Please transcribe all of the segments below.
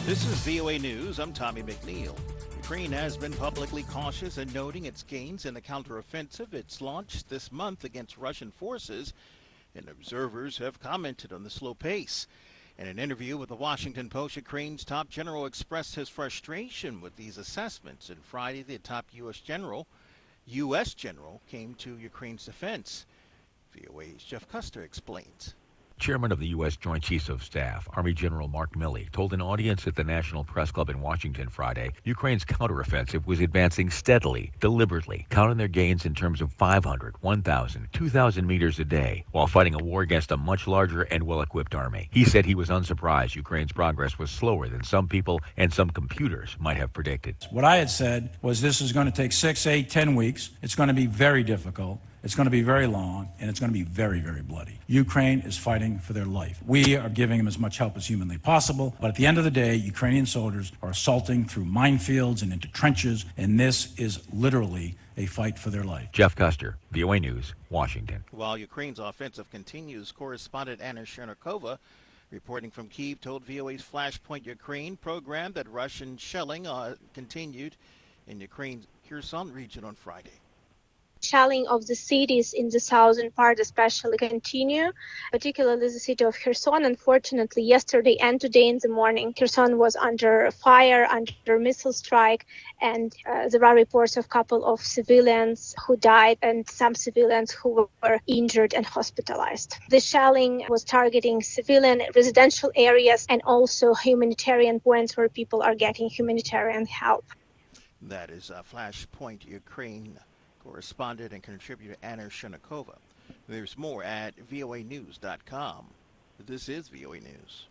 This is VOA News. I'm Tommy McNeil. Ukraine has been publicly cautious in noting its gains in the counteroffensive it's launched this month against Russian forces, and observers have commented on the slow pace. In an interview with the Washington Post, Ukraine's top general expressed his frustration with these assessments, and Friday the top U.S. general came to Ukraine's defense. VOA's Jeff Custer explains. Chairman of the U.S. Joint Chiefs of Staff, Army General Mark Milley, told an audience at the National Press Club in Washington Friday Ukraine's counteroffensive was advancing steadily, deliberately, counting their gains in terms of 500, 1,000, 2,000 meters a day, while fighting a war against a much larger and well-equipped army. He said he was unsurprised Ukraine's progress was slower than some people and some computers might have predicted. What I had said was this is going to take 6, 8, 10 weeks. It's going to be very difficult. It's going to be very long, and it's going to be very, very bloody. Ukraine is fighting for their life. We are giving them as much help as humanly possible, but at the end of the day, Ukrainian soldiers are assaulting through minefields and into trenches, and this is literally a fight for their life. Jeff Custer, VOA News, Washington. While Ukraine's offensive continues, correspondent Anna Chernikova, reporting from Kyiv, told VOA's Flashpoint Ukraine program that Russian shelling continued in Ukraine's Kherson region on Friday. Shelling of the cities in the southern part especially continue, particularly the city of Kherson. Unfortunately, yesterday and today in the morning, Kherson was under fire, under missile strike, and there are reports of a couple of civilians who died and some civilians who were injured and hospitalized. The shelling was targeting civilian residential areas and also humanitarian points where people are getting humanitarian help. That is Flashpoint Ukraine correspondent and contributor Anna Chernikova. There's more at voanews.com. This is VOA News.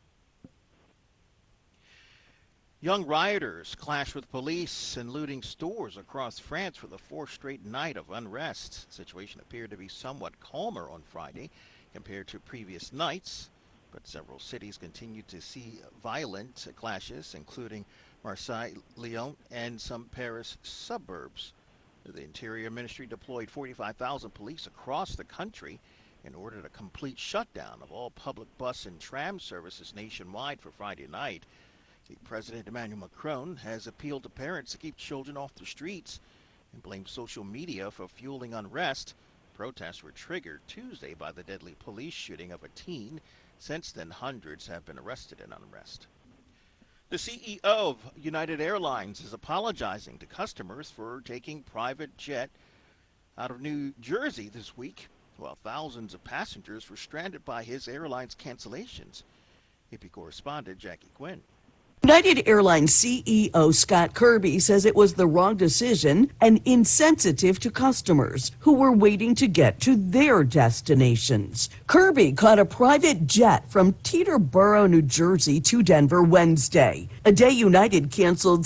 Young rioters clashed with police and looting stores across France for the fourth straight night of unrest. The situation appeared to be somewhat calmer on Friday compared to previous nights, but several cities continued to see violent clashes, including Marseille, Lyon, and some Paris suburbs. The Interior Ministry deployed 45,000 police across the country in order to complete shutdown of all public bus and tram services nationwide for Friday night. President Emmanuel Macron has appealed to parents to keep children off the streets and blamed social media for fueling unrest. Protests were triggered Tuesday by the deadly police shooting of a teen. Since then, hundreds have been arrested in unrest. The CEO of United Airlines is apologizing to customers for taking private jet out of New Jersey this week, while thousands of passengers were stranded by his airline's cancellations. AP correspondent Jackie Quinn. United Airlines CEO Scott Kirby says it was the wrong decision and insensitive to customers who were waiting to get to their destinations. Kirby caught a private jet from Teterboro, New Jersey to Denver Wednesday, a day United canceled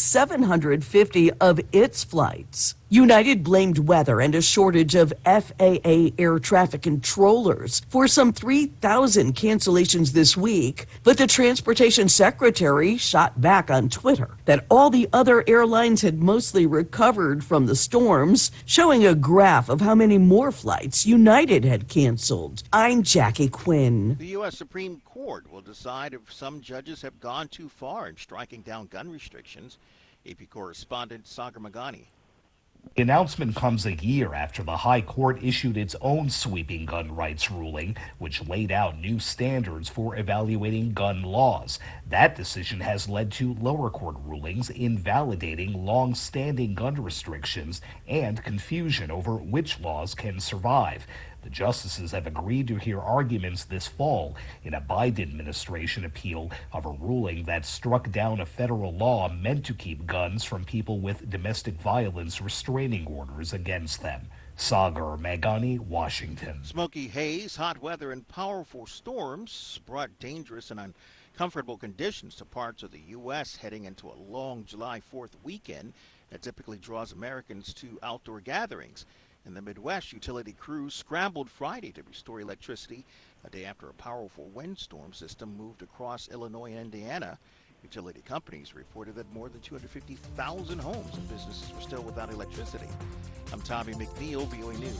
750 of its flights. United blamed weather and a shortage of FAA air traffic controllers for some 3,000 cancellations this week, but the transportation secretary shot back on Twitter that all the other airlines had mostly recovered from the storms, showing a graph of how many more flights United had canceled. I'm Jackie Quinn. The U.S. Supreme Court will decide if some judges have gone too far in striking down gun restrictions. AP correspondent Sagar Magani. The announcement comes a year after the High Court issued its own sweeping gun rights ruling, which laid out new standards for evaluating gun laws. That decision has led to lower court rulings invalidating long-standing gun restrictions and confusion over which laws can survive. The justices have agreed to hear arguments this fall in a Biden administration appeal of a ruling that struck down a federal law meant to keep guns from people with domestic violence restraining orders against them. Sagar Magani, Washington. Smoky haze, hot weather, and powerful storms brought dangerous and uncomfortable conditions to parts of the U.S. heading into a long July 4th weekend that typically draws Americans to outdoor gatherings. In the Midwest, utility crews scrambled Friday to restore electricity a day after a powerful windstorm system moved across Illinois and Indiana. Utility companies reported that more than 250,000 homes and businesses were still without electricity. I'm Tommy McNeil, VOA News.